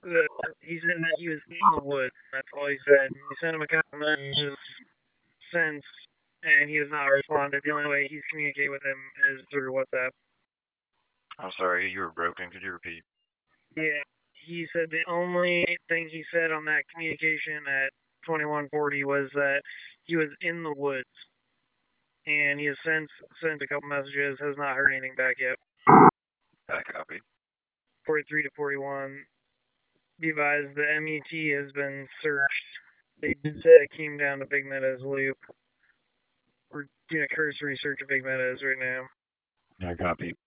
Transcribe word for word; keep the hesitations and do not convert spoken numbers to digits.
Uh, he said that he was in the woods. That's all he said. He sent him a couple messages since, and he has not responded. The only way he's communicating with him is through WhatsApp. I'm sorry, you were broken. Could you repeat? Yeah, he said the only thing he said on that communication at twenty-one forty was that he was in the woods, and he has since sent a couple messages, has not heard anything back yet. I copy. forty-three to forty-one. Be advised, the M E T has been searched. They did say it came down to Big Meadows Loop. We're doing a cursory search of Big Meadows right now. I copy.